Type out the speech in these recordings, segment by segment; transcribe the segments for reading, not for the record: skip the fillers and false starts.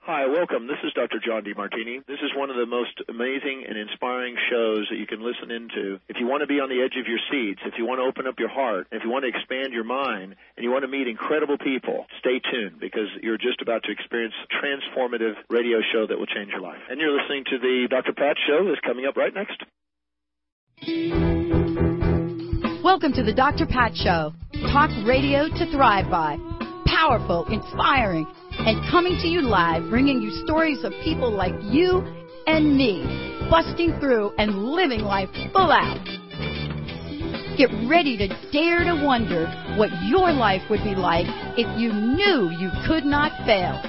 Hi, welcome. This is Dr. John DeMartini. This is one of the most amazing and inspiring shows that you can listen into. If you want to be on the edge of your seats, if you want to open up your heart, if you want to expand your mind, and you want to meet incredible people, stay tuned because you're just about to experience a transformative radio show that will change your life. And you're listening to the Dr. Pat Show that's coming up right next. Welcome to the Dr. Pat Show. Talk radio to thrive by. Powerful, inspiring, and coming to you live, bringing you stories of people like you and me, busting through and living life full out. Get ready to dare to wonder what your life would be like if you knew you could not fail.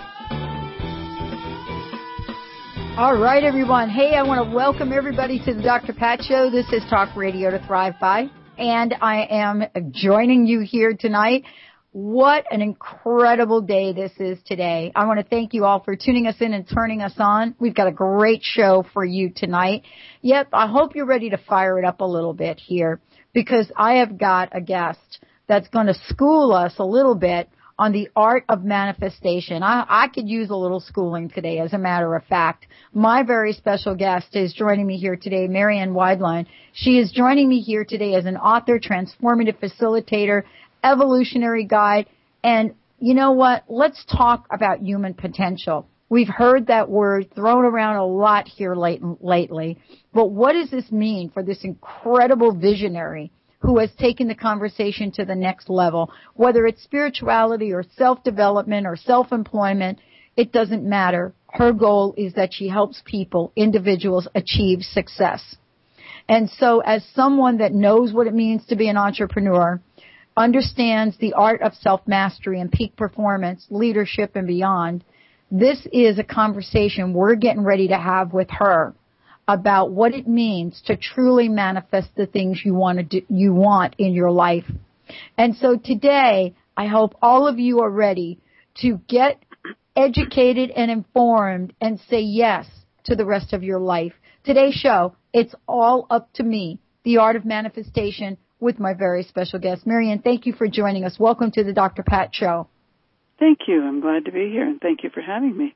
All right, everyone. Hey, I want to welcome everybody to the Dr. Pat Show. This is Talk Radio to Thrive By, and I am joining you here tonight. What an incredible day this is today. I want to thank you all for tuning us in and turning us on. We've got a great show for you tonight. Yep, I hope you're ready to fire it up a little bit here because I have got a guest that's going to school us a little bit on the art of manifestation. I could use a little schooling today, as a matter of fact. My very special guest is joining me here today, Marianne Weidlein. She is joining me here today as an author, transformative facilitator, evolutionary guide, and you know what? Let's talk about human potential. We've heard that word thrown around a lot here lately, but what does this mean for this incredible visionary who has taken the conversation to the next level? Whether it's spirituality or self-development or self-employment, it doesn't matter. Her goal is that she helps people, individuals, achieve success. And so as someone that knows what it means to be an entrepreneur, understands the art of self-mastery and peak performance, leadership, and beyond, this is a conversation we're getting ready to have with her about what it means to truly manifest the things you want in your life. And so today, I hope all of you are ready to get educated and informed and say yes to the rest of your life. Today's show, it's all up to me, the art of manifestation, with my very special guest. Marianne, thank you for joining us. Welcome to the Dr. Pat Show. Thank you. I'm glad to be here, and thank you for having me.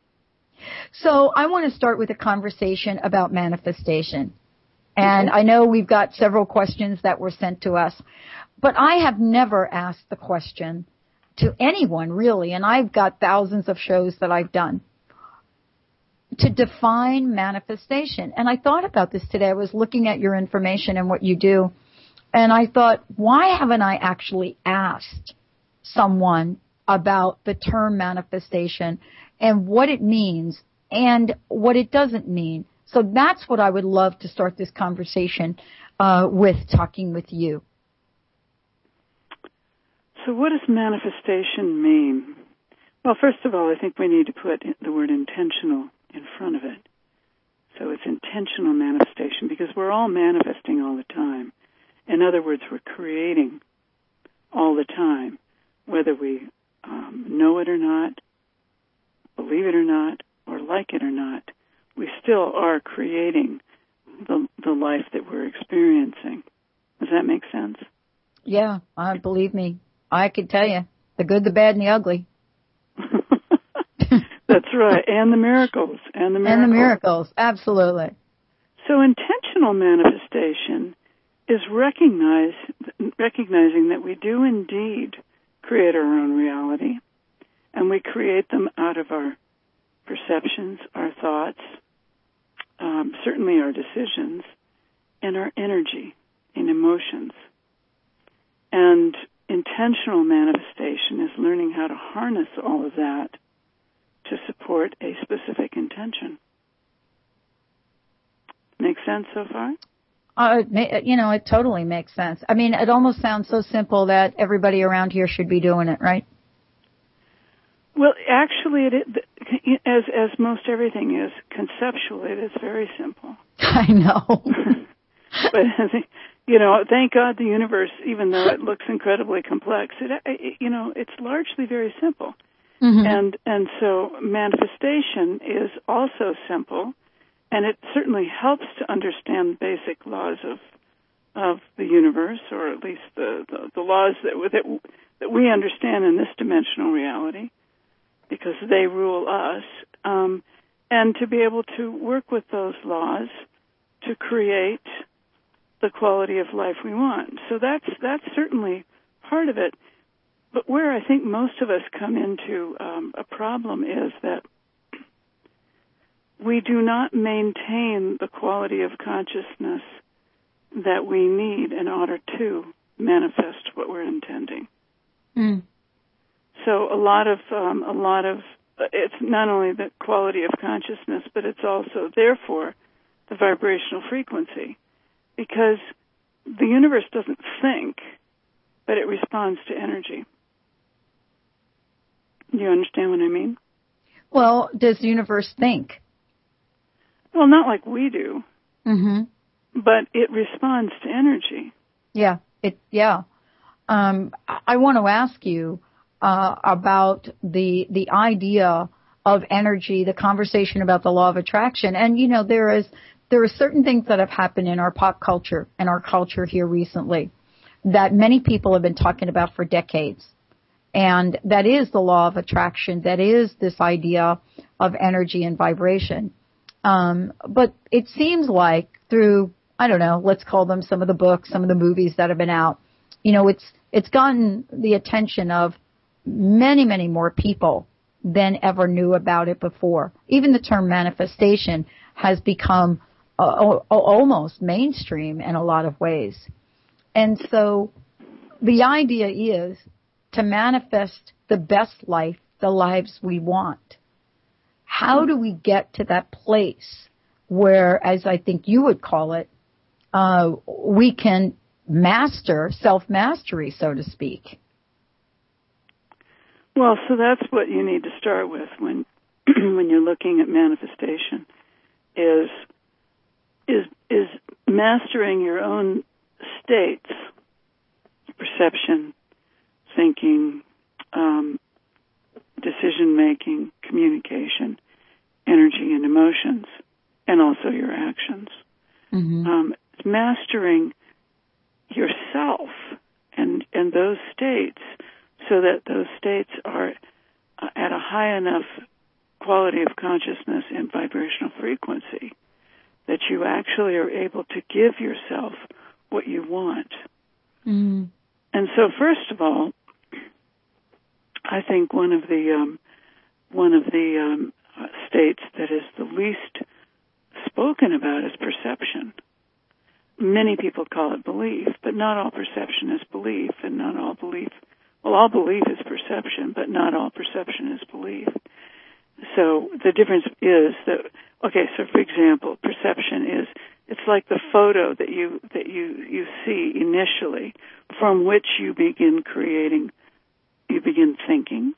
So I want to start with a conversation about manifestation. And I know we've got several questions that were sent to us, but I have never asked the question to anyone, really, and I've got thousands of shows that I've done, to define manifestation. And I thought about this today. I was looking at your information and what you do, and I thought, why haven't I actually asked someone about the term manifestation and what it means and what it doesn't mean? So that's what I would love to start this conversation with, talking with you. So what does manifestation mean? Well, first of all, I think we need to put the word intentional in front of it. So it's intentional manifestation because we're all manifesting all the time. In other words, we're creating all the time, whether we know it or not, believe it or not, or like it or not. We still are creating the life that we're experiencing. Does that make sense? Yeah, believe me. I could tell you the good, the bad, and the ugly. That's right, and the miracles. And the miracles, absolutely. So intentional manifestation is recognizing that we do indeed create our own reality, and we create them out of our perceptions, our thoughts, certainly our decisions, and our energy and emotions. And intentional manifestation is learning how to harness all of that to support a specific intention. Make sense so far? It totally makes sense. I mean, it almost sounds so simple that everybody around here should be doing it, right? Well, actually, as most everything is, conceptually, it is very simple. I know. But, thank God the universe, even though it looks incredibly complex, it's largely very simple. Mm-hmm. And so manifestation is also simple, and it certainly helps to understand basic laws of the universe, or at least the laws that we understand in this dimensional reality, because they rule us. and to be able to work with those laws to create the quality of life we want. So that's certainly part of it. But where I think most of us come into a problem is that we do not maintain the quality of consciousness that we need in order to manifest what we're intending. Mm. So a lot of it's not only the quality of consciousness, but it's also, therefore, the vibrational frequency, because the universe doesn't think, but it responds to energy. Do you understand what I mean? Well, does the universe think? Well, not like we do, Mm-hmm. but it responds to energy. Yeah. I want to ask you about the idea of energy, the conversation about the law of attraction. And, you know, there are certain things that have happened in our pop culture and our culture here recently that many people have been talking about for decades. And that is the law of attraction. That is this idea of energy and vibration. But it seems like through, I don't know, let's call them some of the books, some of the movies that have been out, you know, it's gotten the attention of many, many more people than ever knew about it before. Even the term manifestation has become almost mainstream in a lot of ways. And so the idea is to manifest the best life, the lives we want. How do we get to that place where, as I think you would call it, we can master self-mastery, so to speak? Well, so that's what you need to start with when when you're looking at manifestation is mastering your own states, perception, thinking, decision-making, communication, energy and emotions, and also your actions. Mm-hmm. It's mastering yourself and those states so that those states are at a high enough quality of consciousness and vibrational frequency that you actually are able to give yourself what you want. Mm-hmm. And so, first of all, I think one of the states that is the least spoken about is perception. Many people call it belief, but not all perception is belief, and not all belief. Well, all belief is perception, but not all perception is belief. So the difference is that, okay, so for example, perception is, it's like the photo that you see initially, from which you begin creating, you begin thinking,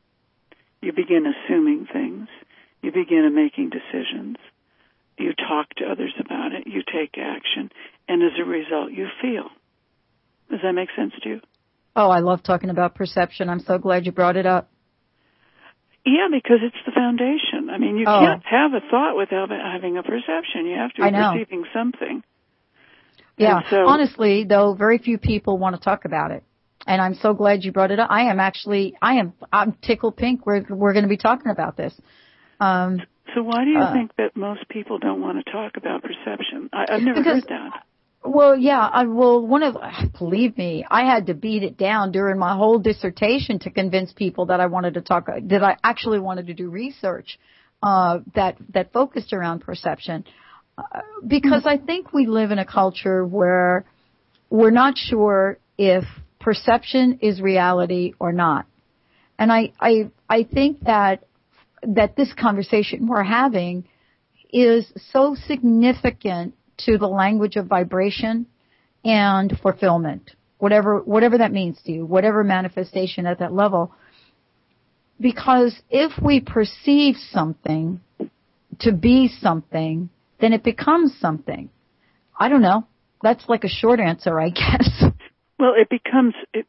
you begin assuming things, you begin making decisions, you talk to others about it, you take action, and as a result, you feel. Does that make sense to you? Oh, I love talking about perception. I'm so glad you brought it up. Yeah, because it's the foundation. I mean, you can't have a thought without having a perception. You have to be perceiving something. Yeah. So, honestly, though, very few people want to talk about it. And I'm so glad you brought it up. I'm tickled pink. We're going to be talking about this. So why do you think that most people don't want to talk about perception? I've never heard that. Well, yeah. Believe me, I had to beat it down during my whole dissertation to convince people that I actually wanted to do research that focused around perception. Because I think we live in a culture where we're not sure if perception is reality or not. And I think that this conversation we're having is so significant to the language of vibration and fulfillment, whatever that means to you, whatever manifestation at that level. Because if we perceive something to be something, then it becomes something. I don't know. That's like a short answer, I guess. Well, it becomes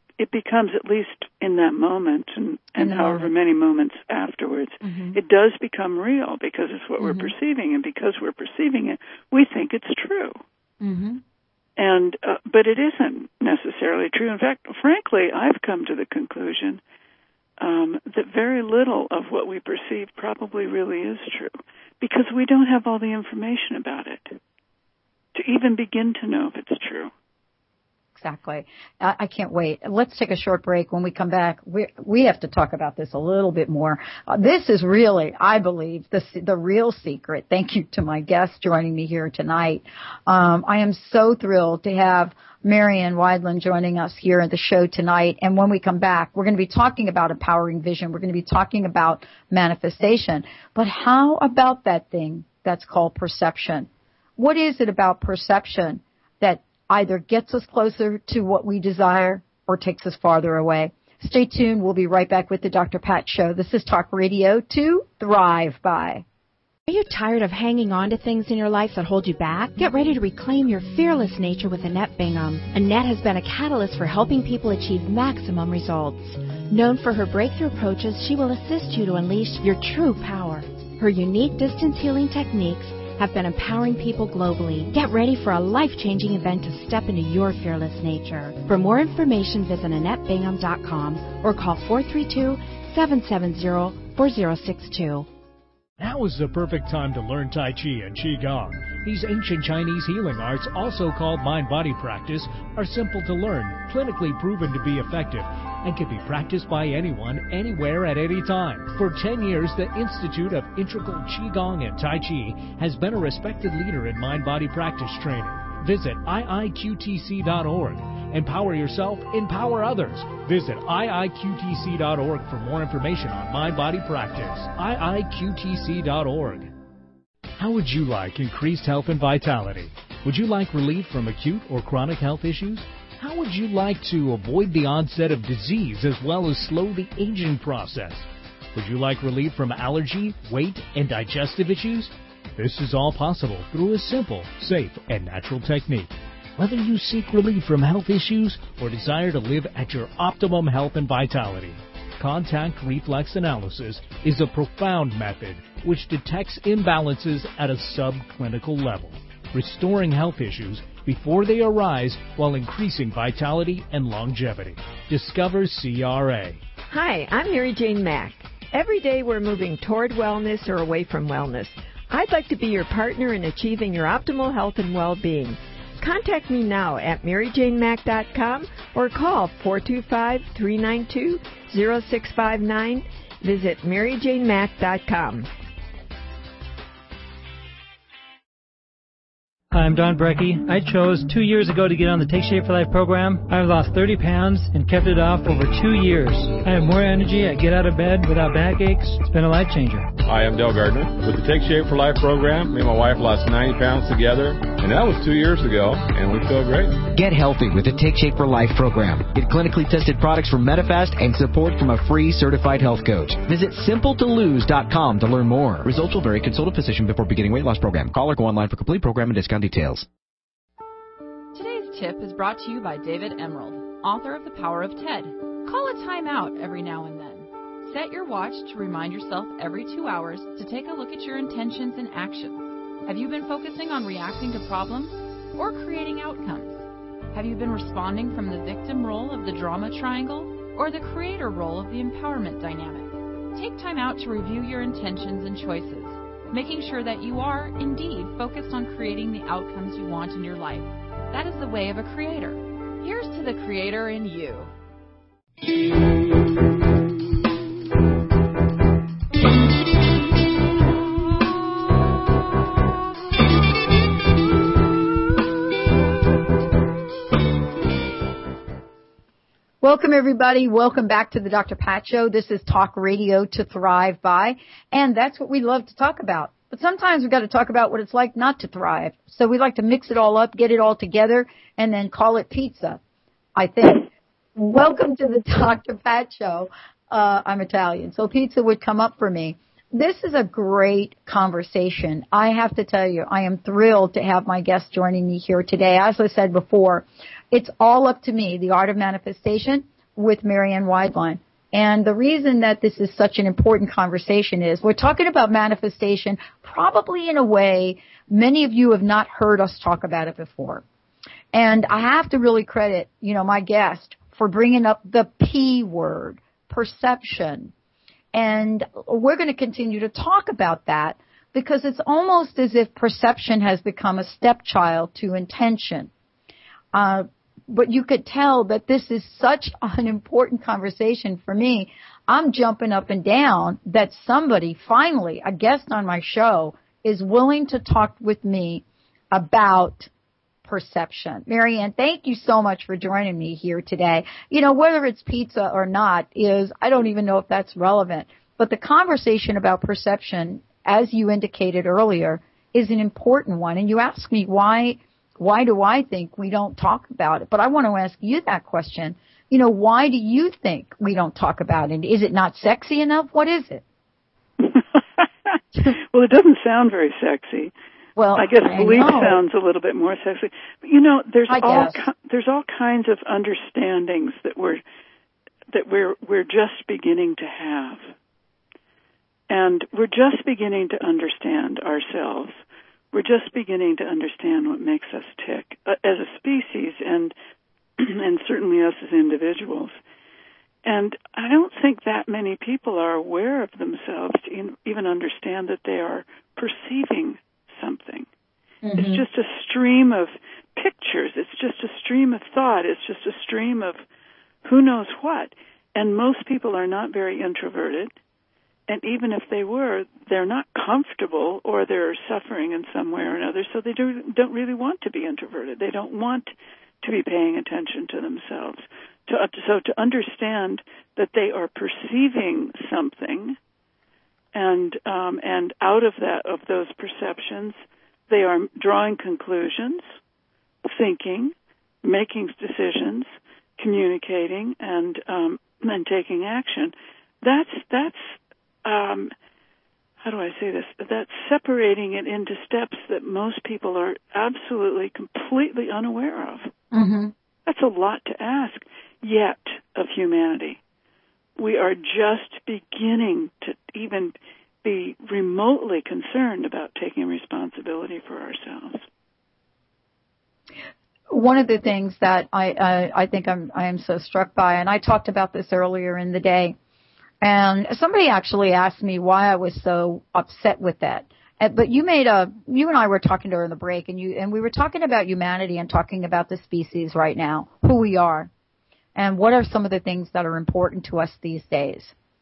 at least in that moment and however many moments afterwards, it does become real because it's what we're perceiving, and because we're perceiving it, we think it's true. Mm-hmm. And but it isn't necessarily true. In fact, frankly, I've come to the conclusion that very little of what we perceive probably really is true, because we don't have all the information about it to even begin to know if it's true. Exactly. I can't wait. Let's take a short break. When we come back, we have to talk about this a little bit more. This is really, I believe, the real secret. Thank you to my guest joining me here tonight. I am so thrilled to have Marianne Weidland joining us here at the show tonight. And when we come back, we're going to be talking about empowering vision. We're going to be talking about manifestation. But how about that thing that's called perception? What is it about perception that either gets us closer to what we desire or takes us farther away? Stay tuned. We'll be right back with the Dr. Pat Show. This is Talk Radio to Thrive By. Are you tired of hanging on to things in your life that hold you back? Get ready to reclaim your fearless nature with Annette Bingham. Annette has been a catalyst for helping people achieve maximum results. Known for her breakthrough approaches, she will assist you to unleash your true power. Her unique distance healing techniques have been empowering people globally. Get ready for a life-changing event to step into your fearless nature. For more information, visit AnnetteBingham.com or call 432-770-4062. Now is the perfect time to learn Tai Chi and Qigong. These ancient Chinese healing arts, also called mind-body practice, are simple to learn, clinically proven to be effective, and can be practiced by anyone, anywhere, at any time. For 10 years, the Institute of Integral Qigong and Tai Chi has been a respected leader in mind-body practice training. Visit iiqtc.org. Empower yourself, empower others. Visit iiqtc.org for more information on mind-body practice. iiqtc.org. How would you like increased health and vitality? Would you like relief from acute or chronic health issues? How would you like to avoid the onset of disease as well as slow the aging process? Would you like relief from allergy, weight, and digestive issues? This is all possible through a simple, safe, and natural technique. Whether you seek relief from health issues or desire to live at your optimum health and vitality, contact reflex analysis is a profound method which detects imbalances at a subclinical level, restoring health issues before they arise while increasing vitality and longevity. Discover CRA. Hi, I'm Mary Jane Mack. Every day we're moving toward wellness or away from wellness. I'd like to be your partner in achieving your optimal health and well-being. Contact me now at MaryJaneMack.com or call 425-392-0659. Visit MaryJaneMack.com. Hi, I'm Don Brecky. I chose 2 years ago to get on the Take Shape for Life program. I've lost 30 pounds and kept it off over 2 years. I have more energy. I get out of bed without backaches. It's been a life changer. Hi, I'm Dale Gardner. With the Take Shape for Life program, me and my wife lost 90 pounds together, and that was 2 years ago, and we feel great. Get healthy with the Take Shape for Life program. Get clinically tested products from Medifast and support from a free certified health coach. Visit simpletolose.com to learn more. Results will vary. Consult a physician before beginning weight loss program. Call or go online for complete program and discount details. Today's tip is brought to you by David Emerald, author of The Power of TED. Call a time out every now and then. Set your watch to remind yourself every 2 hours to take a look at your intentions and actions. Have you been focusing on reacting to problems or creating outcomes? Have you been responding from the victim role of the drama triangle or the creator role of the empowerment dynamic? Take time out to review your intentions and choices, making sure that you are, indeed, focused on creating the outcomes you want in your life. That is the way of a creator. Here's to the creator in you. Welcome, everybody. Welcome back to the Dr. Pat Show. This is Talk Radio to Thrive By, and that's what we love to talk about. But sometimes we've got to talk about what it's like not to thrive. So we like to mix it all up, get it all together, and then call it pizza, I think. Welcome to the Dr. Pat Show. I'm Italian, so pizza would come up for me. This is a great conversation. I have to tell you, I am thrilled to have my guest joining me here today. As I said before, it's all up to me, The Art of Manifestation with Marianne Weidland. And the reason that this is such an important conversation is we're talking about manifestation probably in a way many of you have not heard us talk about it before. And I have to really credit, my guest for bringing up the P word, perception. And we're going to continue to talk about that because it's almost as if perception has become a stepchild to intention. But you could tell that this is such an important conversation for me. I'm jumping up and down that somebody, finally, a guest on my show, is willing to talk with me about perception. Marianne, thank you so much for joining me here today. You know, whether it's pizza or not I don't even know if that's relevant. But the conversation about perception, as you indicated earlier, is an important one. And you asked me why do I think we don't talk about it? But I want to ask you that question. You know, why do you think we don't talk about it? Is it not sexy enough? What is it? Well, it doesn't sound very sexy. Well, I guess belief sounds a little bit more sexy. But, you know, there's all kinds of understandings that we're just beginning to have. And we're just beginning to understand ourselves. We're just beginning to understand what makes us tick as a species and certainly us as individuals. And I don't think that many people are aware of themselves to even understand that they are perceiving something. Mm-hmm. It's just a stream of pictures. It's just a stream of thought. It's just a stream of who knows what. And most people are not very introverted. And even if they were, they're not comfortable or they're suffering in some way or another, so they don't really want to be introverted. They don't want to be paying attention to themselves. So to understand that they are perceiving something, and out of those perceptions, they are drawing conclusions, thinking, making decisions, communicating, and taking action. That's how do I say this? That's separating it into steps that most people are absolutely, completely unaware of. Mm-hmm. That's a lot to ask, yet, of humanity. We are just beginning to even be remotely concerned about taking responsibility for ourselves. One of the things that I think I am so struck by, and I talked about this earlier in the day, and somebody actually asked me why I was so upset with that. But you and I were talking during the break, and we were talking about humanity and talking about the species right now, who we are, and what are some of the things that are important to us these days.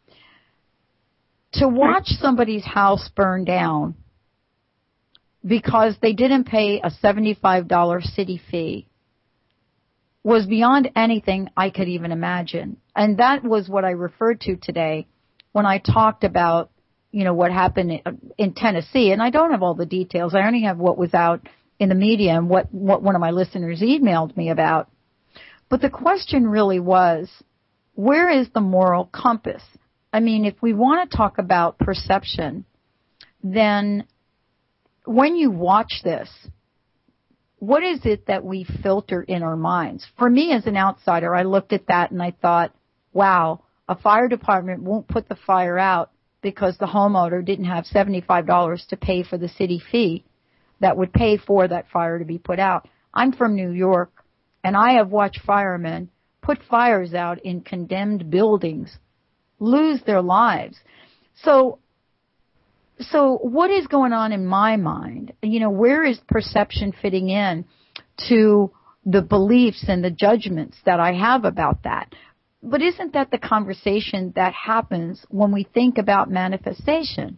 To watch somebody's house burn down because they didn't pay a $75 city fee was beyond anything I could even imagine. And that was what I referred to today when I talked about, you know, what happened in Tennessee. And I don't have all the details. I only have what was out in the media and what one of my listeners emailed me about. But the question really was, where is the moral compass? I mean, if we want to talk about perception, then when you watch this, what is it that we filter in our minds? For me as an outsider, I looked at that and I thought, wow, a fire department won't put the fire out because the homeowner didn't have $75 to pay for the city fee that would pay for that fire to be put out. I'm from New York, and I have watched firemen put fires out in condemned buildings, lose their lives. So what is going on in my mind? You know, where is perception fitting in to the beliefs and the judgments that I have about that? But isn't that the conversation that happens when we think about manifestation?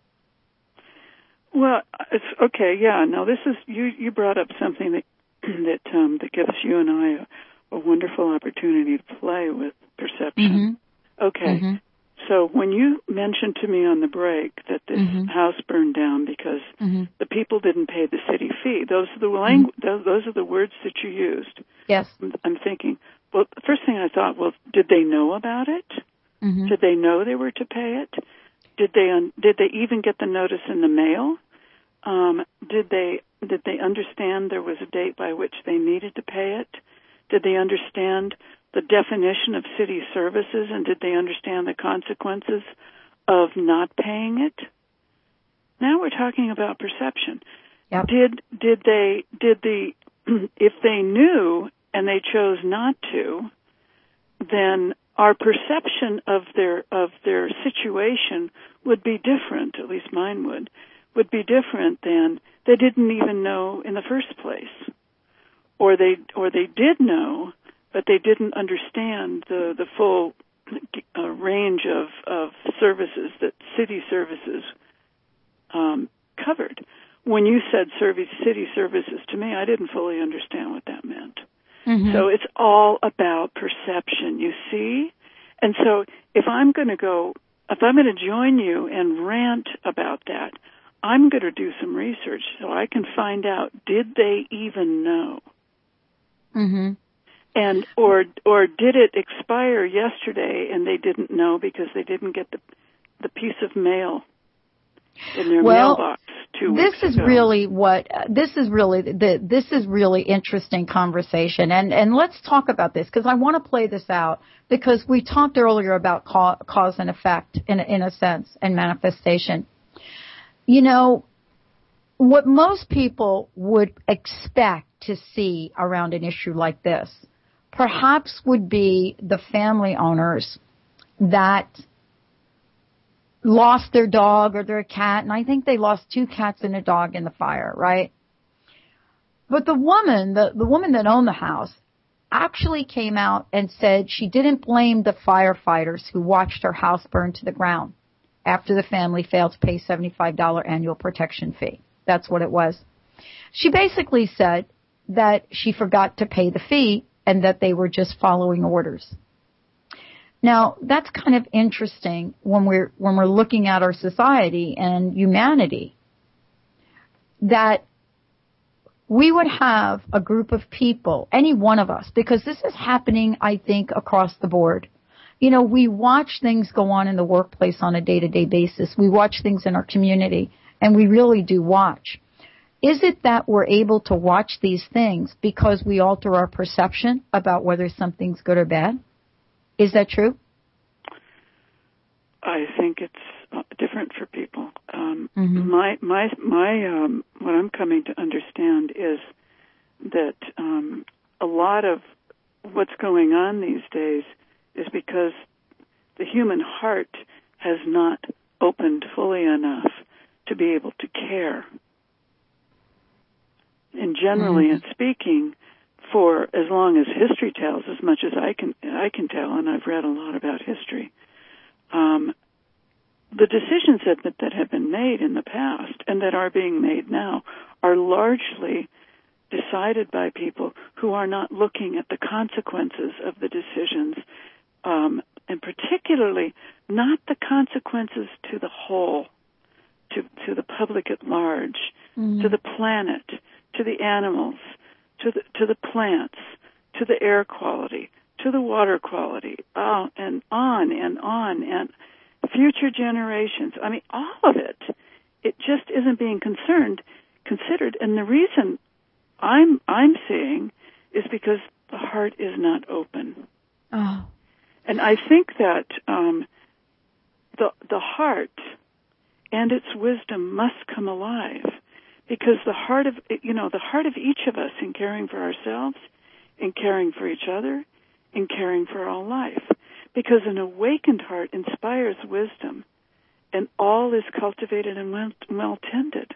Well, it's okay. Yeah. Now, this is you brought up something that gives you and I a wonderful opportunity to play with perception. Mm-hmm. Okay. Mm-hmm. So when you mentioned to me on the break that this house burned down because the people didn't pay the city fee, those are the words that you used. Yes. I'm thinking, well, the first thing I thought, well, did they know about it? Mm-hmm. Did they know they were to pay it? Did they even get the notice in the mail? Did they understand there was a date by which they needed to pay it? Did they understand the definition of city services, and did they understand the consequences of not paying it? Now we're talking about perception. Yep. Did they if they knew and they chose not to, then our perception of their situation would be different, at least mine would be different than they didn't even know in the first place. Or they did know, but they didn't understand the full range of services that city services covered. When you said city services to me, I didn't fully understand what that meant. Mm-hmm. So it's all about perception, you see? And so if I'm going to join you and rant about that, I'm going to do some research so I can find out, did they even know? Mm-hmm. And or did it expire yesterday and they didn't know because they didn't get the piece of mail in their mailbox 2 weeks ago? This is really interesting conversation, and let's talk about this because I want to play this out because we talked earlier about cause and effect in a sense and manifestation. You know, what most people would expect to see around an issue like this perhaps would be the family owners that lost their dog or their cat, and I think they lost 2 cats and a dog in the fire, right? But the woman that owned the house actually came out and said she didn't blame the firefighters who watched her house burn to the ground after the family failed to pay $75 annual protection fee. That's what it was. She basically said that she forgot to pay the fee and that they were just following orders. Now, that's kind of interesting when we're looking at our society and humanity, that we would have a group of people, any one of us, because this is happening, I think, across the board. You know, we watch things go on in the workplace on a day-to-day basis. We watch things in our community, and we really do watch. Is it that we're able to watch these things because we alter our perception about whether something's good or bad? Is that true? I think it's different for people. Mm-hmm. What I'm coming to understand is that a lot of what's going on these days is because the human heart has not opened fully enough to be able to care. And generally speaking, for as long as history tells, as much as I can tell, and I've read a lot about history, the decisions that have been made in the past and that are being made now are largely decided by people who are not looking at the consequences of the decisions, and particularly not the consequences to the whole, to the public at large, to the planet, to the animals, to the plants, to the air quality, to the water quality, and on and on, and future generations. I mean, all of it. It just isn't being considered. And the reason I'm seeing is because the heart is not open. Oh. And I think that the heart and its wisdom must come alive, because the heart of each of us in caring for ourselves, in caring for each other, in caring for all life. Because an awakened heart inspires wisdom, and all is cultivated and well tended.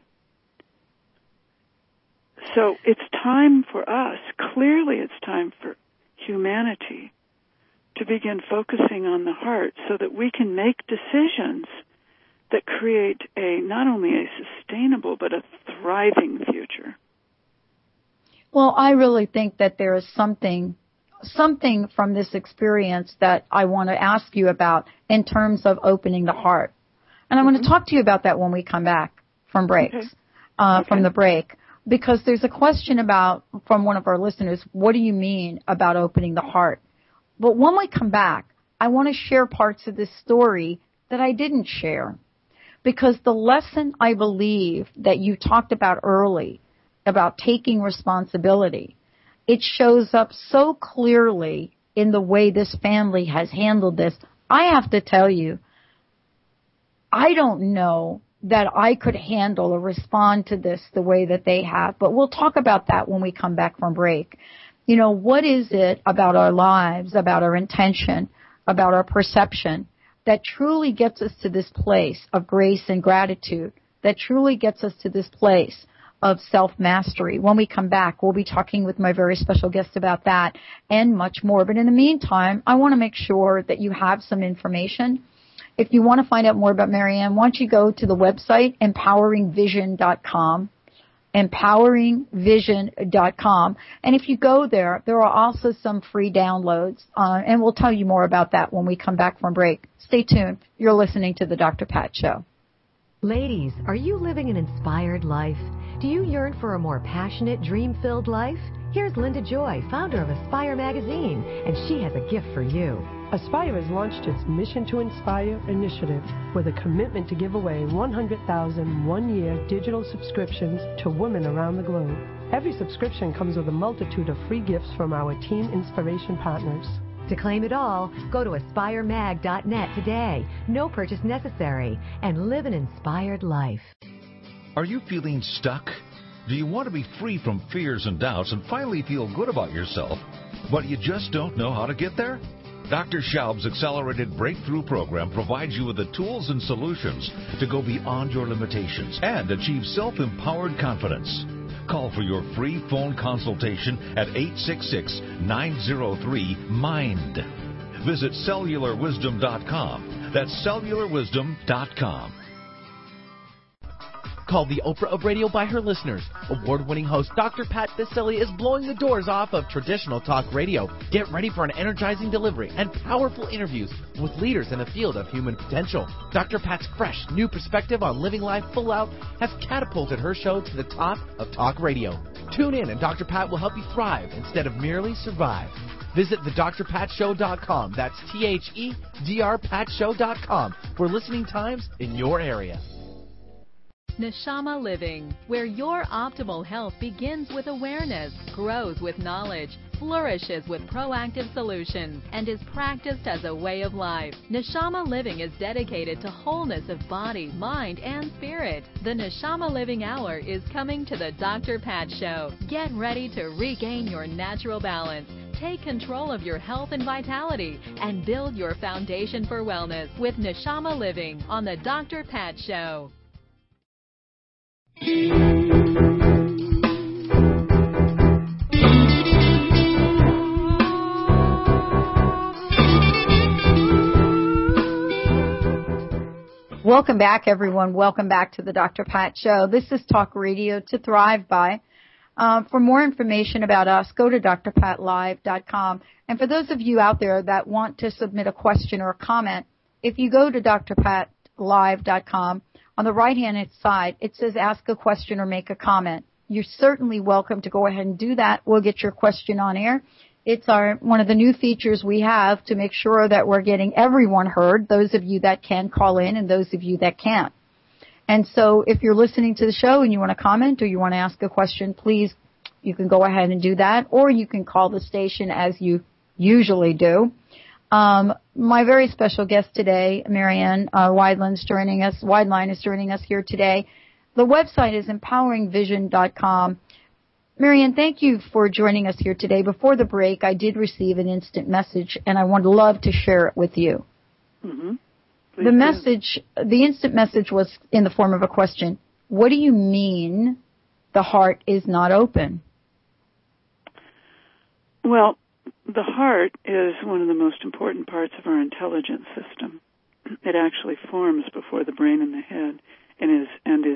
So it's time for us, clearly it's time for humanity to begin focusing on the heart so that we can make decisions that create not only a sustainable but a thriving future. Well, I really think that there is something from this experience that I want to ask you about in terms of opening the heart. And I'm going to talk to you about that when we come back from breaks, from the break, because there's a question from one of our listeners, what do you mean about opening the heart? But when we come back, I want to share parts of this story that I didn't share, because the lesson I believe that you talked about early about taking responsibility, it shows up so clearly in the way this family has handled this. I have to tell you, I don't know that I could handle or respond to this the way that they have, but we'll talk about that when we come back from break. You know, what is it about our lives, about our intention, about our perception that truly gets us to this place of grace and gratitude, that truly gets us to this place of self-mastery. When we come back, we'll be talking with my very special guest about that and much more. But in the meantime, I want to make sure that you have some information. If you want to find out more about Marianne, why don't you go to the website, empoweringvision.com, empoweringvision.com. And if you go there, there are also some free downloads, and we'll tell you more about that when we come back from break. Stay tuned. You're listening to The Dr. Pat Show. Ladies, are you living an inspired life? Do you yearn for a more passionate, dream-filled life? Here's Linda Joy, founder of Aspire Magazine, and she has a gift for you. Aspire has launched its Mission to Inspire initiative with a commitment to give away 100,000 one-year digital subscriptions to women around the globe. Every subscription comes with a multitude of free gifts from our Team Inspiration partners. To claim it all, go to aspiremag.net today. No purchase necessary. And live an inspired life. Are you feeling stuck? Do you want to be free from fears and doubts and finally feel good about yourself, but you just don't know how to get there? Dr. Schaub's Accelerated Breakthrough Program provides you with the tools and solutions to go beyond your limitations and achieve self-empowered confidence. Call for your free phone consultation at 866-903-MIND. Visit cellularwisdom.com. That's cellularwisdom.com. Called the Oprah of radio by her listeners. Award-winning host Dr. Pat Baccili is blowing the doors off of traditional talk radio. Get ready for an energizing delivery and powerful interviews with leaders in the field of human potential. Dr. Pat's fresh, new perspective on living life full out has catapulted her show to the top of talk radio. Tune in and Dr. Pat will help you thrive instead of merely survive. Visit thedrpatshow.com. That's THEDRPatShow.com for listening times in your area. Neshama Living, where your optimal health begins with awareness, grows with knowledge, flourishes with proactive solutions, and is practiced as a way of life. Neshama Living is dedicated to wholeness of body, mind, and spirit. The Neshama Living Hour is coming to the Dr. Pat Show. Get ready to regain your natural balance. Take control of your health and vitality and build your foundation for wellness with Neshama Living on the Dr. Pat Show. Welcome back, everyone. Welcome back to the Dr. Pat Show. This is Talk Radio to Thrive By. For more information about us, go to drpatlive.com. And for those of you out there that want to submit a question or a comment, if you go to drpatlive.com, on the right-hand side, it says ask a question or make a comment. You're certainly welcome to go ahead and do that. We'll get your question on air. It's one of the new features we have to make sure that we're getting everyone heard, those of you that can call in and those of you that can't. And so if you're listening to the show and you want to comment or you want to ask a question, please, you can go ahead and do that, or you can call the station as you usually do. My very special guest today, Marianne Weidline is joining us here today. The website is empoweringvision.com. Marianne, thank you for joining us here today. Before the break, I did receive an instant message, and I would love to share it with you. Mm-hmm. The instant message was in the form of a question. What do you mean the heart is not open? Well, the heart is one of the most important parts of our intelligence system. It actually forms before the brain and the head, and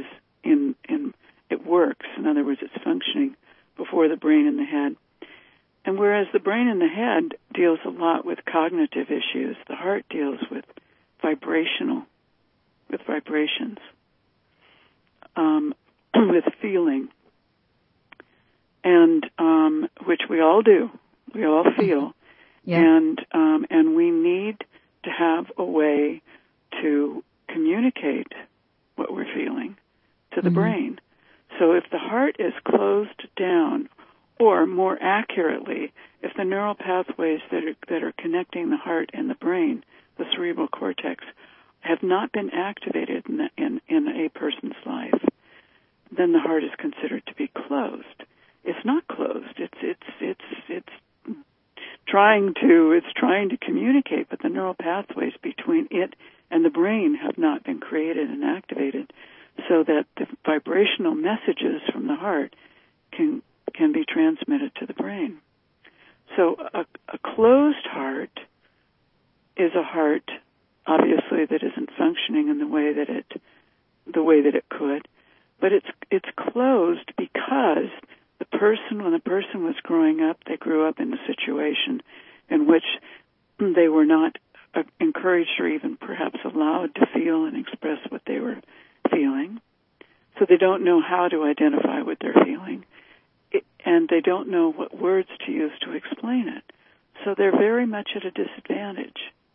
it works. In other words, it's functioning before the brain and the head. And whereas the brain and the head deals a lot with cognitive issues, the heart deals with vibrations, with feeling, and which we all do. We all feel, yeah. And we need to have a way to communicate what we're feeling to the brain. So if the heart is closed down, or more accurately, if the neural pathways that are connecting the heart and the brain, the cerebral cortex, have not been activated in a person's life, then the heart is considered to be closed. It's not closed. It's trying to communicate, but the neural pathways between it and the brain have not been created and activated, so that the vibrational messages from the heart can be transmitted to the brain. So a closed heart is a heart, obviously, that isn't functioning in the way that it could, but it's closed because when the person was growing up, they grew up in a situation in which they were not encouraged or even perhaps allowed to feel and express what they were feeling. So they don't know how to identify what they're feeling, and they don't know what words to use to explain it. So they're very much at a disadvantage.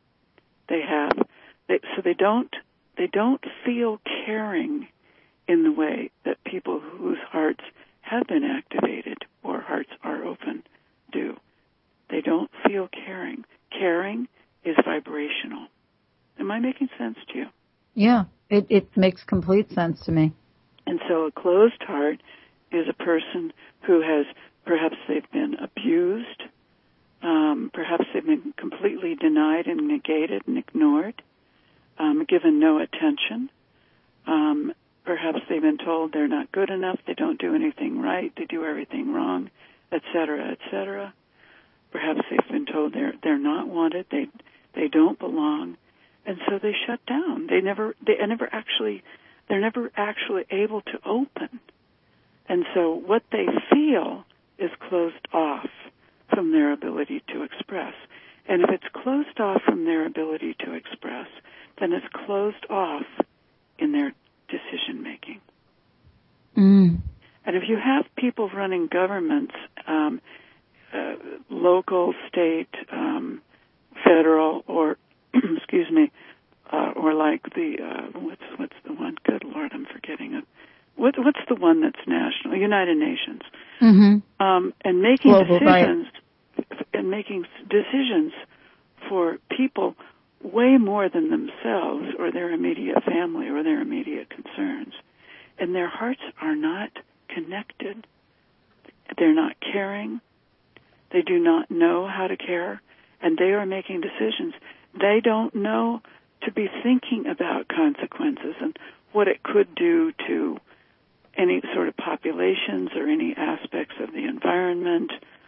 So they don't feel caring in the way that people whose hearts have been activated or hearts are open do. They don't feel caring. Caring is vibrational. Am I making sense to you? Yeah, it makes complete sense to me. And so a closed heart is a person who has, perhaps they've been abused, perhaps they've been completely denied and negated and ignored, given no attention. Perhaps they've been told they're not good enough, they don't do anything right, they do everything wrong, etc., etc. Perhaps they've been told they're not wanted, they don't belong, and so they shut down. They're never actually able to open. And so what they feel is closed off from their ability to express. And if it's closed off from their ability to express, then it's closed off in their decision-making. Mm. And if you have people running governments, local, state, federal, or, excuse me, or like the, what's the one? Good Lord, I'm forgetting it. What's the one that's national? United Nations. Mm-hmm. And making Global, decisions, right. And making decisions for people way more than themselves or their immediate family or their immediate concerns. And their hearts are not connected. They're not caring. They do not know how to care. And they are making decisions. They don't know to be thinking about consequences and what it could do to any sort of populations or any aspects of the environment.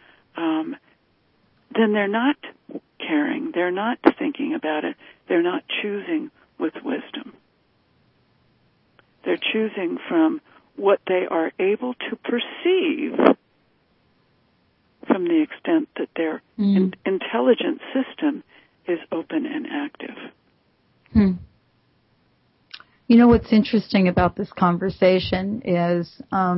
Then they're not caring. They're not thinking about it. They're not choosing with wisdom. They're choosing from what they are able to perceive from the extent that their intelligent system is open and active. You know what's interesting about this conversation is,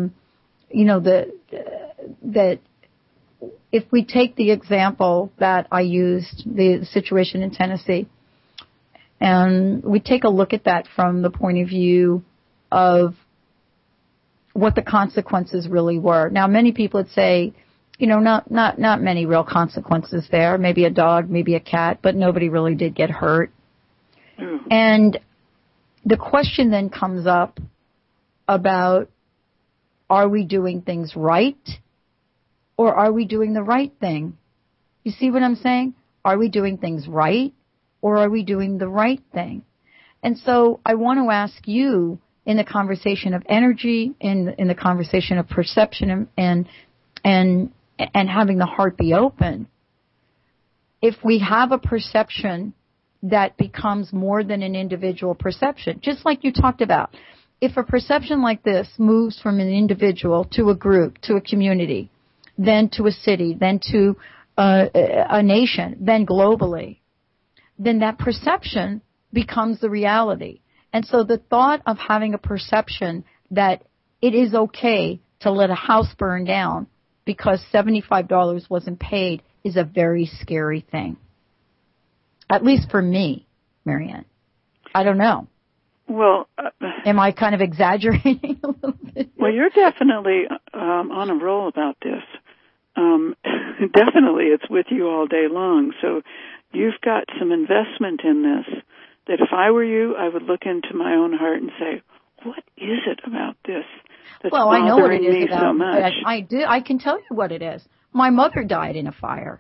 that if we take the example that I used, the situation in Tennessee, and we take a look at that from the point of view of what the consequences really were. Now, many people would say, not many real consequences there. Maybe a dog, maybe a cat, but nobody really did get hurt. And the question then comes up about, are we doing things right or are we doing the right thing? You see what I'm saying? Are we doing things right or are we doing the right thing? And so I want to ask you, in the conversation of energy, in the conversation of perception and having the heart be open, if we have a perception that becomes more than an individual perception, just like you talked about, if a perception like this moves from an individual to a group, to a community, then to a city, then to a nation, then globally, then that perception becomes the reality. And so the thought of having a perception that it is okay to let a house burn down because $75 wasn't paid is a very scary thing. At least for me, Marianne. I don't know. Well, am I kind of exaggerating a little bit? Well, you're definitely on a roll about this. Definitely, it's with you all day long. So you've got some investment in this that if I were you, I would look into my own heart and say, what is it about this that's bothering I know what it is me about, so much? I can tell you what it is. My mother died in a fire.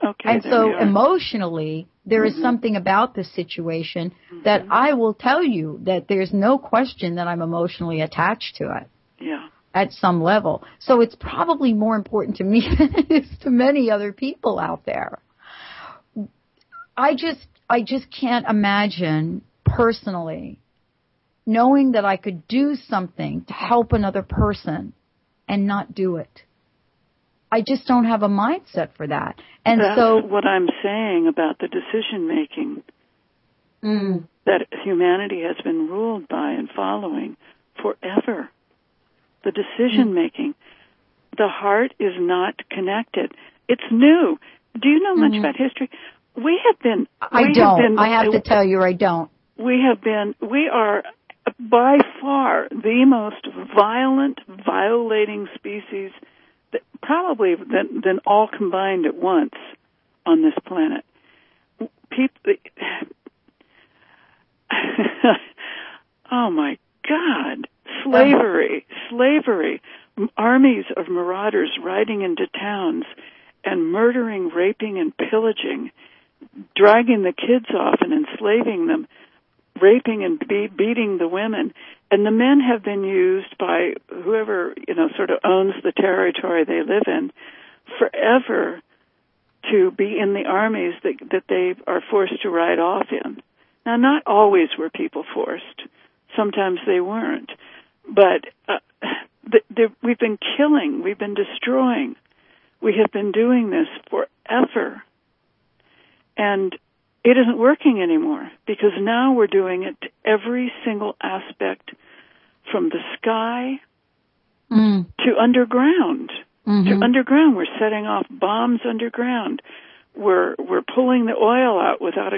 Okay. And so emotionally, there is something about the situation that I will tell you that there's no question that I'm emotionally attached to it. Yeah. At some level. So it's probably more important to me than it is to many other people out there. I just can't imagine personally knowing that I could do something to help another person and not do it. I just don't have a mindset for that. And that's so what I'm saying about the decision making that humanity has been ruled by and following forever. The decision making. The heart is not connected. It's new. Do you know much about history? We have been. I don't. I have to tell you, I don't. We are by far the most violent, violating species probably than all combined at once on this planet. People, oh my God, slavery, armies of marauders riding into towns and murdering, raping, and pillaging, dragging the kids off and enslaving them, raping and beating the women. And the men have been used by whoever, sort of owns the territory they live in forever to be in the armies that they are forced to ride off in. Now, not always were people forced. Sometimes they weren't. But we've been killing. We've been destroying. We have been doing this forever. And it isn't working anymore because now we're doing it to every single aspect from the sky to underground. To underground. We're setting off bombs underground. We're pulling the oil out without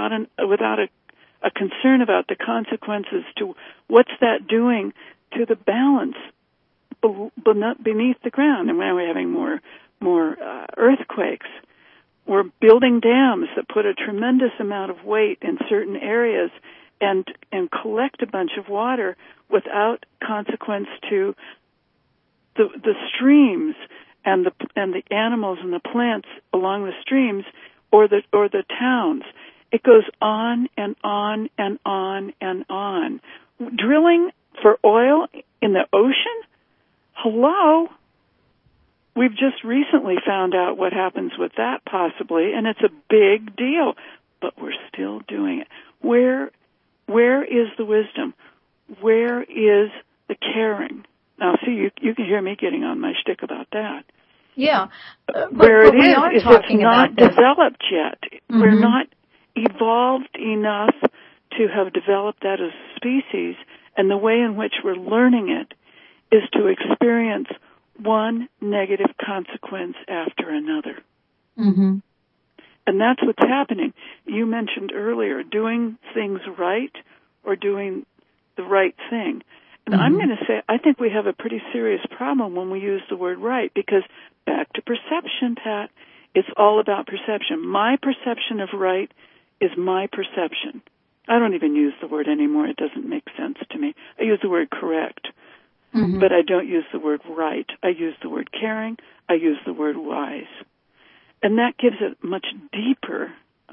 a concern about the consequences to what's that doing to the balance beneath the ground. And now we're having more earthquakes. We're building dams that put a tremendous amount of weight in certain areas and collect a bunch of water without consequence to the streams and the animals and the plants along the streams or the towns. It goes on and on and on and on. Drilling for oil in the ocean? Hello? We've just recently found out what happens with that possibly, and it's a big deal, but we're still doing it. Where is the wisdom? Where is the caring? Now, see, you can hear me getting on my shtick about that. Yeah. Where it is it's not this. developed yet. We're not evolved enough to have developed that as a species, and the way in which we're learning it is to experience one negative consequence after another. And that's what's happening. You mentioned earlier doing things right or doing the right thing. And I'm going to say I think we have a pretty serious problem when we use the word right, because back to perception, Pat, it's all about perception. My perception of right is my perception. I don't even use the word anymore. It doesn't make sense to me. I use the word correct. But I don't use the word right. I use the word caring. I use the word wise. And that gives it much deeper,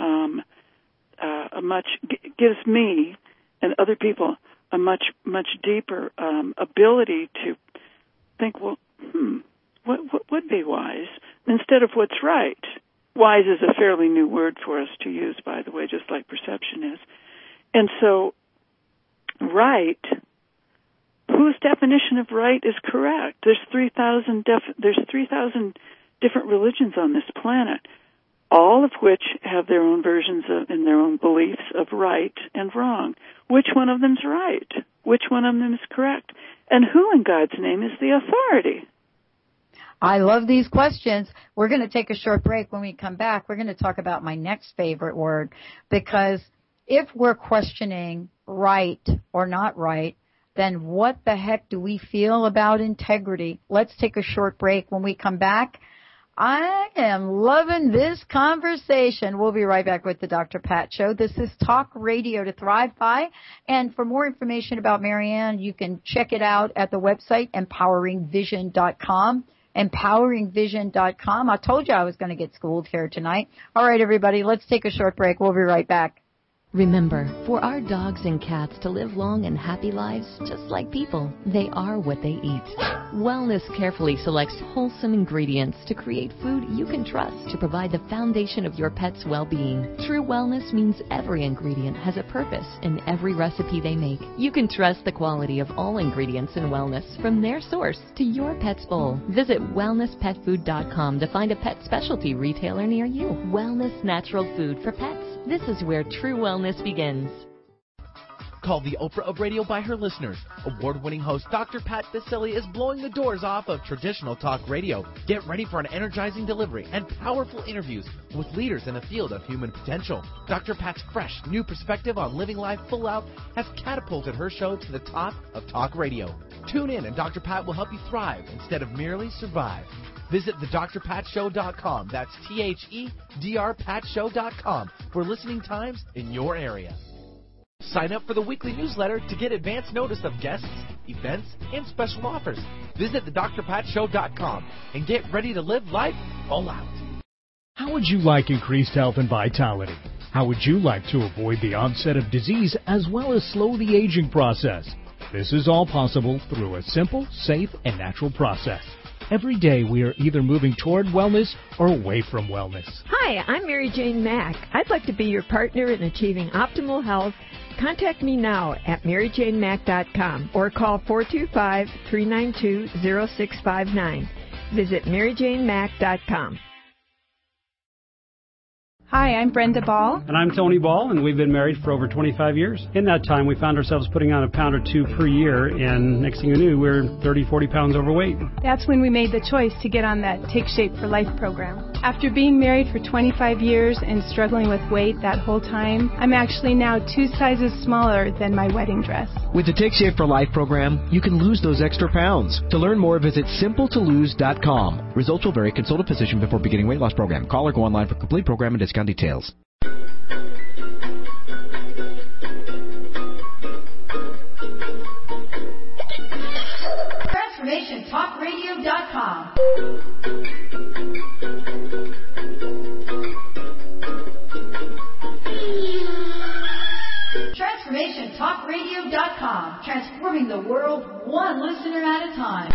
gives me and other people a much deeper ability to think, well, what would be wise instead of what's right? Wise is a fairly new word for us to use, by the way, just like perception is. And so, right. Whose definition of right is correct? There's 3,000 different religions on this planet, all of which have their own versions of and their own beliefs of right and wrong. Which one of them's right? Which one of them is correct? And who in God's name is the authority? I love these questions. We're going to take a short break. When we come back, we're going to talk about my next favorite word, because if we're questioning right or not right, then what the heck do we feel about integrity? Let's take a short break. When we come back, I am loving this conversation. We'll be right back with the Dr. Pat Show. This is Talk Radio to Thrive By. And for more information about Marianne, you can check it out at the website, empoweringvision.com. EmpoweringVision.com. I told you I was going to get schooled here tonight. All right, everybody, let's take a short break. We'll be right back. Remember, for our dogs and cats to live long and happy lives, just like people, they are what they eat. Wellness carefully selects wholesome ingredients to create food you can trust to provide the foundation of your pet's well-being. True wellness means every ingredient has a purpose in every recipe they make. You can trust the quality of all ingredients in wellness from their source to your pet's bowl. Visit wellnesspetfood.com to find a pet specialty retailer near you. Wellness natural food for pets. This is where true wellness begins. Called the Oprah of radio by her listeners, award-winning host Dr. Pat Baccili is blowing the doors off of traditional talk radio. Get ready for an energizing delivery and powerful interviews with leaders in the field of human potential. Dr. Pat's fresh, new perspective on living life full out has catapulted her show to the top of talk radio. Tune in and Dr. Pat will help you thrive instead of merely survive. Visit thedrpatshow.com. That's THEDRPatShow.com for listening times in your area. Sign up for the weekly newsletter to get advance notice of guests, events, and special offers. Visit thedrpatshow.com and get ready to live life full out. How would you like increased health and vitality? How would you like to avoid the onset of disease as well as slow the aging process? This is all possible through a simple, safe, and natural process. Every day we are either moving toward wellness or away from wellness. Hi, I'm Mary Jane Mack. I'd like to be your partner in achieving optimal health. Contact me now at maryjanemack.com or call 425-392-0659. Visit maryjanemack.com. Hi, I'm Brenda Ball. And I'm Tony Ball, and we've been married for over 25 years. In that time, we found ourselves putting on a pound or two per year, and next thing you knew, we were 30, 40 pounds overweight. That's when we made the choice to get on that Take Shape for Life program. After being married for 25 years and struggling with weight that whole time, I'm actually now 2 sizes smaller than my wedding dress. With the Take Shape for Life program, you can lose those extra pounds. To learn more, visit simpletolose.com. Results will vary. Consult a physician before beginning weight loss program. Call or go online for complete program and discount details. TransformationTalkRadio.com. TransformationTalkRadio.com. Transforming the world one listener at a time.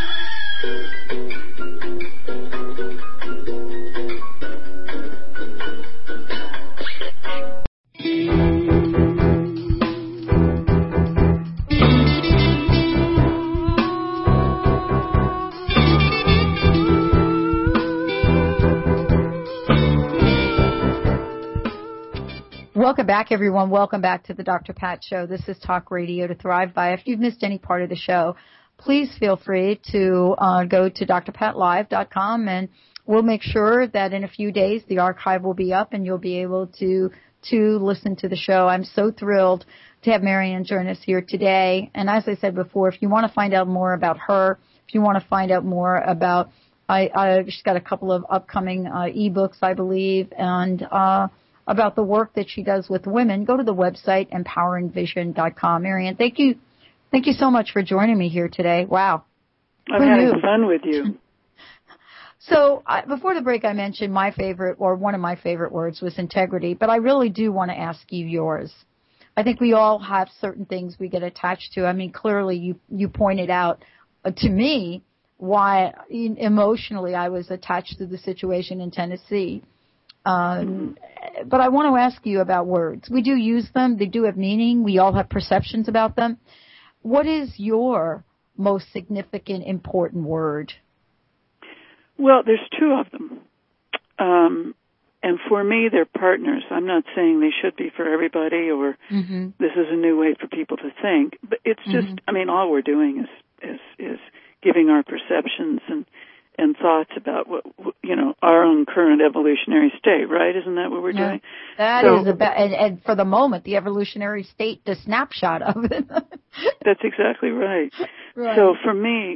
Welcome back, everyone. Welcome back to the Dr. Pat Show. This is Talk Radio to Thrive By. If you've missed any part of the show, please feel free to go to drpatlive.com, and we'll make sure that in a few days the archive will be up and you'll be able to listen to the show. I'm so thrilled to have Marianne join us here today. And as I said before, if you want to find out more about her, if you want to find out more about, she's got a couple of upcoming ebooks, I believe, and about the work that she does with women, go to the website EmpoweringVision.com. Marianne, thank you so much for joining me here today. Wow. I'm having fun with you. So before the break, I mentioned my favorite, or one of my favorite words was integrity, but I really do want to ask you yours. I think we all have certain things we get attached to. I mean, clearly you pointed out to me why emotionally I was attached to the situation in Tennessee. But I want to ask you about words. We do use them. They do have meaning. We all have perceptions about them. What is your most significant, important word? Well, there's 2 of them. And for me, they're partners. I'm not saying they should be for everybody or this is a new way for people to think. But it's just, I mean, all we're doing is giving our perceptions and thoughts about what, our own current evolutionary state, right? Isn't that what we're doing? That is about, and for the moment, the evolutionary state, the snapshot of it. That's exactly right. So for me,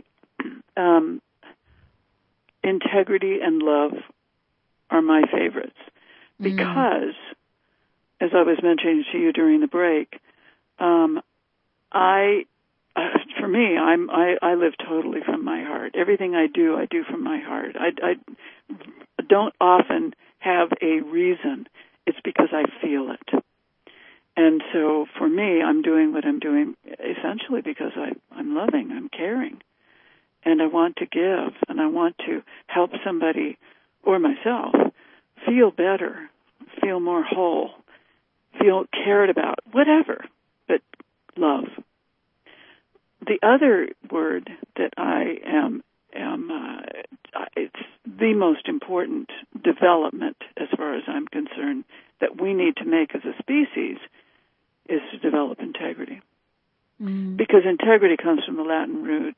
integrity and love are my favorites because, as I was mentioning to you during the break, for for me, I live totally from my heart. Everything I do from my heart. I don't often have a reason. It's because I feel it. And so for me, I'm doing what I'm doing essentially because I'm loving, I'm caring, and I want to give, and I want to help somebody or myself feel better, feel more whole, feel cared about, whatever, but love. The other word that I am it's the most important development as far as I'm concerned that we need to make as a species is to develop integrity. Mm. Because integrity comes from the Latin root,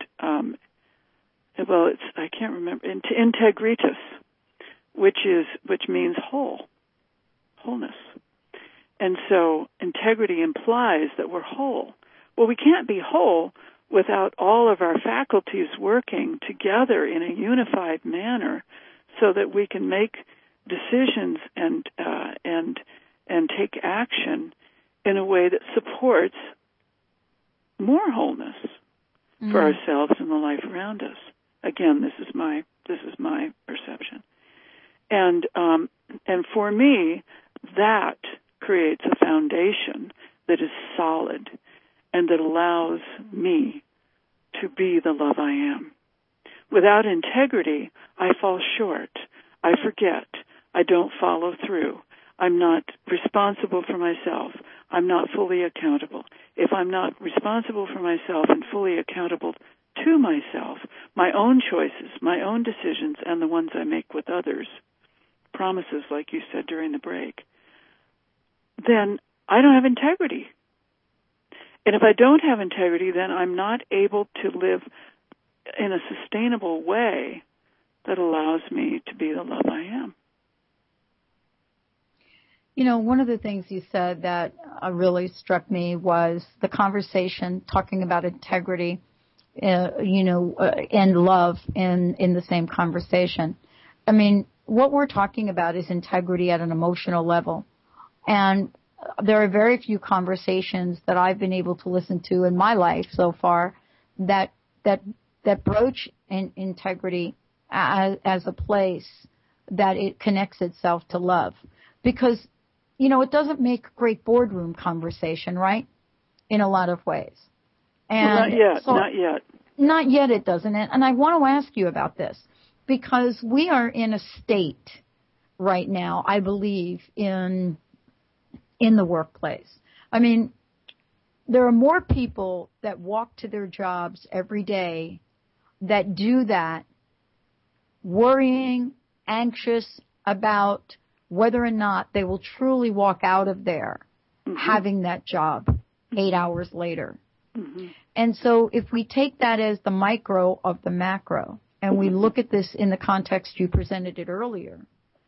I can't remember, integritas, which means wholeness. And so integrity implies that we're whole. Well, we can't be whole without all of our faculties working together in a unified manner so that we can make decisions and take action in a way that supports more wholeness for ourselves and the life around us. Again, this is my perception. And for me, that creates a foundation that is solid and that allows me to be the love I am. Without integrity, I fall short. I forget. I don't follow through. I'm not responsible for myself. I'm not fully accountable. If I'm not responsible for myself and fully accountable to myself, my own choices, my own decisions, and the ones I make with others, promises like you said during the break, then I don't have integrity. And if I don't have integrity, then I'm not able to live in a sustainable way that allows me to be the love I am. You know, one of the things you said that really struck me was the conversation talking about integrity, and love in the same conversation. I mean, what we're talking about is integrity at an emotional level. And there are very few conversations that I've been able to listen to in my life so far that broach integrity as a place that it connects itself to love. Because, it doesn't make great boardroom conversation, right? In a lot of ways. And not yet. Not yet it doesn't. And I want to ask you about this because we are in a state right now, I believe, in the workplace. I mean, there are more people that walk to their jobs every day that do that worrying, anxious about whether or not they will truly walk out of there having that job 8 hours later. Mm-hmm. And so if we take that as the micro of the macro and we look at this in the context you presented it earlier,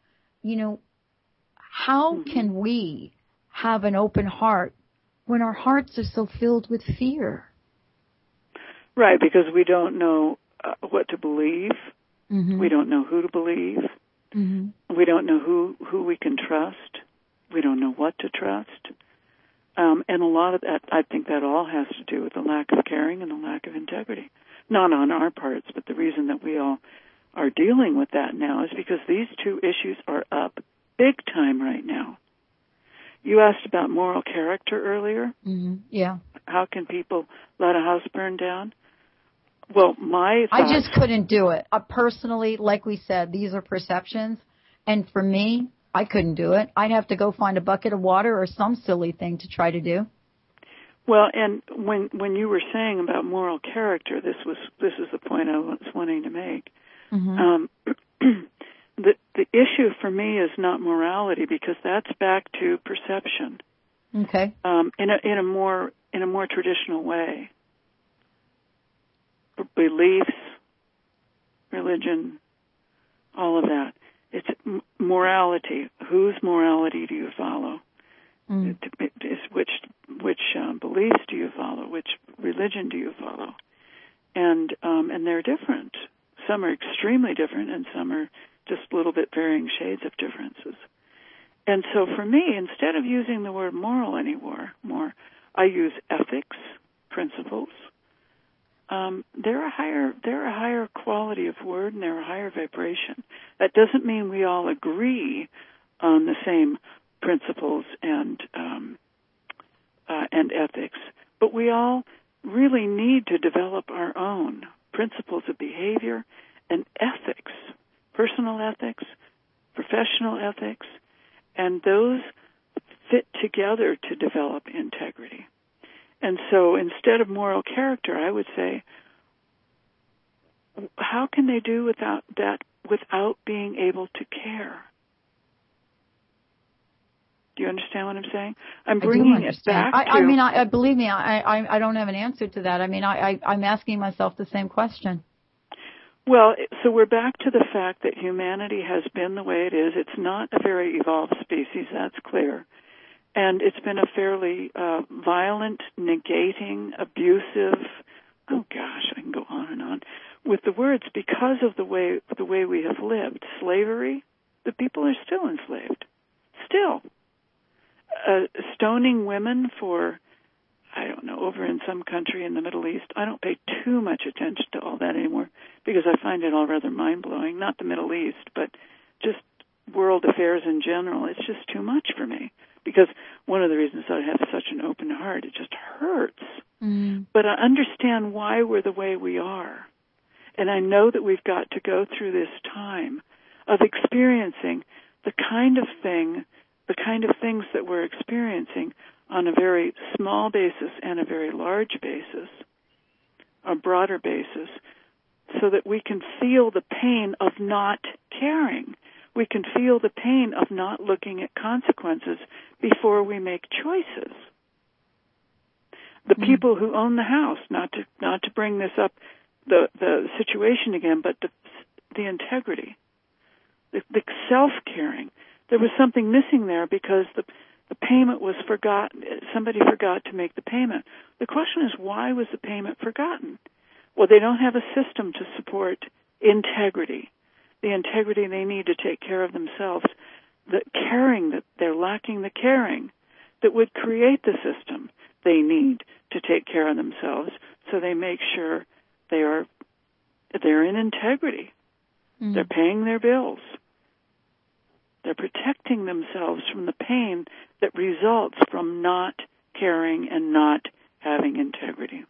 how can we have an open heart when our hearts are so filled with fear? Right, because we don't know what to believe. Mm-hmm. We don't know who to believe. Mm-hmm. We don't know who we can trust. We don't know what to trust. And a lot of that, I think that all has to do with the lack of caring and the lack of integrity. Not on our parts, but the reason that we all are dealing with that now is because these two issues are up big time right now. You asked about moral character earlier. Mm-hmm. Yeah. How can people let a house burn down? Well, I just couldn't do it. Personally, like we said, these are perceptions. And for me, I couldn't do it. I'd have to go find a bucket of water or some silly thing to try to do. Well, and when you were saying about moral character, this is the point I was wanting to make. Mm-hmm. The issue for me is not morality because that's back to perception. Okay. In a more traditional way. Beliefs, religion, all of that. It's morality. Whose morality do you follow? Mm. Which beliefs do you follow? Which religion do you follow? And they're different. Some are extremely different, and some are just a little bit varying shades of differences. And so for me, instead of using the word moral anymore, I use ethics, principles. they're a higher quality of word, and they're a higher vibration. That doesn't mean we all agree on the same principles and ethics, but we all really need to develop our own principles of behavior and ethics, personal ethics, professional ethics, and those fit together to develop integrity. And so instead of moral character, I would say, how can they do without that, without being able to care? Do you understand what I'm saying? I'm bringing it back to... believe me, I don't have an answer to that. I mean, I'm asking myself the same question. Well, so we're back to the fact that humanity has been the way it is. It's not a very evolved species, that's clear. And it's been a fairly violent, negating, abusive, oh gosh, I can go on and on with the words, because of the way we have lived. Slavery, the people are still enslaved. Still. Stoning women for, I don't know, over in some country in the Middle East. I don't pay too much attention to all that anymore because I find it all rather mind-blowing. Not the Middle East, but just world affairs in general. It's just too much for me because one of the reasons I have such an open heart, it just hurts. Mm. But I understand why we're the way we are. And I know that we've got to go through this time of experiencing the kind of things that we're experiencing on a very small basis and a very large basis, a broader basis, so that we can feel the pain of not caring. We can feel the pain of not looking at consequences before we make choices. The people who own the house, not to bring this up, the situation again, but the integrity, the self-caring. There was something missing there because the payment was forgotten. Somebody forgot to make the payment. The question is, why was the payment forgotten? Well, they don't have a system to support integrity, the integrity they need to take care of themselves, the caring that they're lacking, the caring that would create the system they need to take care of themselves, so they make sure they're in integrity. Mm. They're paying their bills. They're protecting themselves from the pain that results from not caring and not having integrity.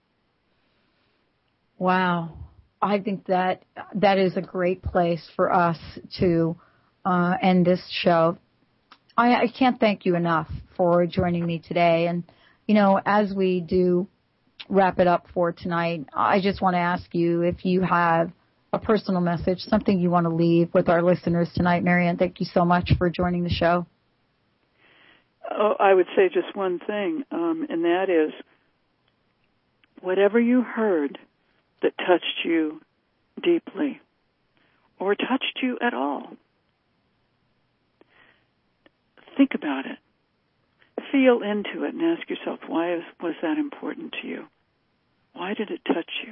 Wow. I think that is a great place for us to end this show. I can't thank you enough for joining me today. And, as we do wrap it up for tonight, I just want to ask you if you have a personal message, something you want to leave with our listeners tonight. Marianne, thank you so much for joining the show. Oh, I would say just one thing, and that is, whatever you heard that touched you deeply or touched you at all, think about it. Feel into it and ask yourself, why was that important to you? Why did it touch you?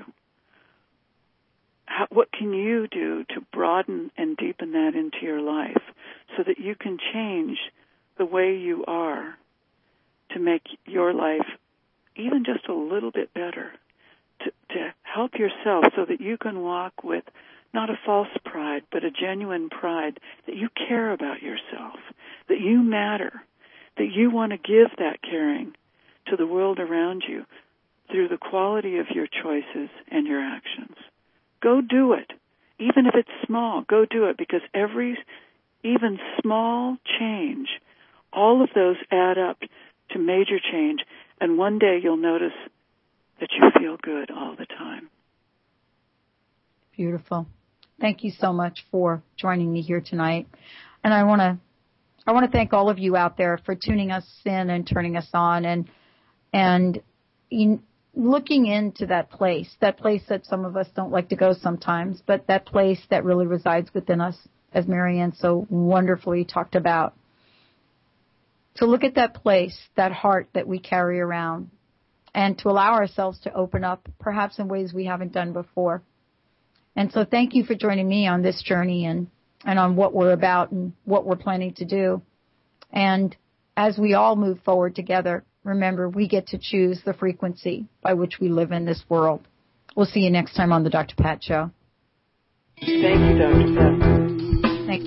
What can you do to broaden and deepen that into your life so that you can change the way you are to make your life even just a little bit better, to help yourself so that you can walk with not a false pride, but a genuine pride that you care about yourself, that you matter, that you want to give that caring to the world around you through the quality of your choices and your actions. Go do it. Even if it's small, go do it, because even small change, all of those add up to major change, and one day you'll notice that you feel good all the time. Beautiful. Thank you so much for joining me here tonight. And I want to thank all of you out there for tuning us in and turning us on and looking into that place that some of us don't like to go sometimes, but that place that really resides within us, as Marianne so wonderfully talked about. To look at that place, that heart that we carry around, and to allow ourselves to open up, perhaps in ways we haven't done before. And so thank you for joining me on this journey and on what we're about and what we're planning to do. And as we all move forward together, remember, we get to choose the frequency by which we live in this world. We'll see you next time on the Dr. Pat Show. Thank you, Dr. Pat. Thanks.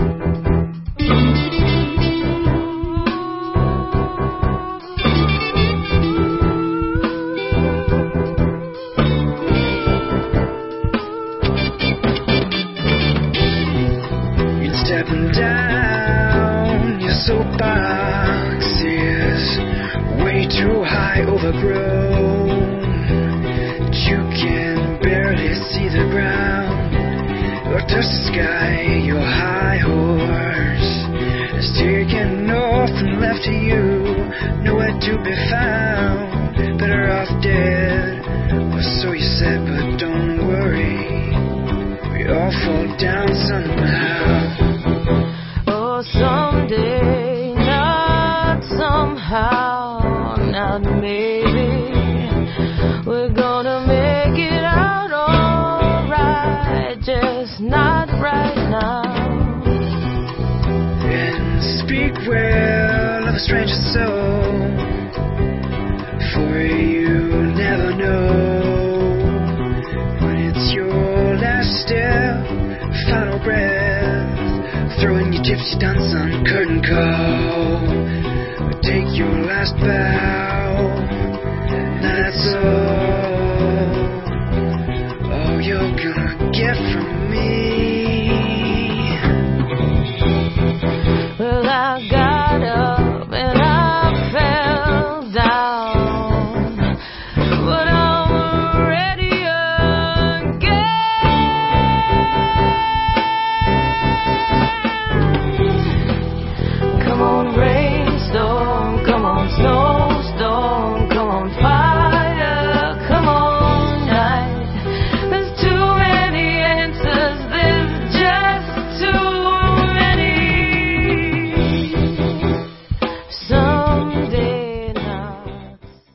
Stepping down, your soapbox is way too high, overgrown. You can barely see the ground or touch the sky. Your high horse is taken off and left to you, nowhere to be found. Better off dead, or so you said, but don't worry, we all fall down somehow. Someday, not somehow, not maybe, we're gonna make it out alright, just not right now. And speak well of a stranger soul, for you never know when it's your last step, final breath. Throwing your gypsy dance on curtain call. Take your last bow.